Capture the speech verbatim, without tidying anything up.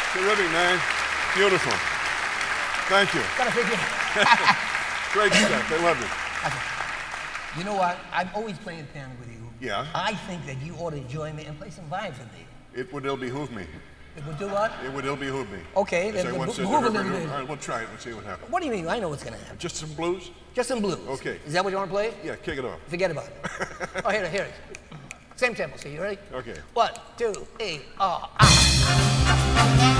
Terrific, man. Beautiful. Thank you. Gotta figure. Great stuff. They love it. You know what? I'm always playing piano with you. Yeah? I think that you ought to join me and play some vibes with me. It would ill behoove me. It would do what? It would ill behoove me. Okay, As then I the once said to behoove a Herbert little Hoover. bit. All right, we'll try it and see what happens. What do you mean? I know what's gonna happen. Just some blues? Just some blues. Okay. Is that what you want to play? Yeah, kick it off. Forget about it. Oh, here, here it is. Same tempo. See, you ready? Okay. One, two, three, oh, ah.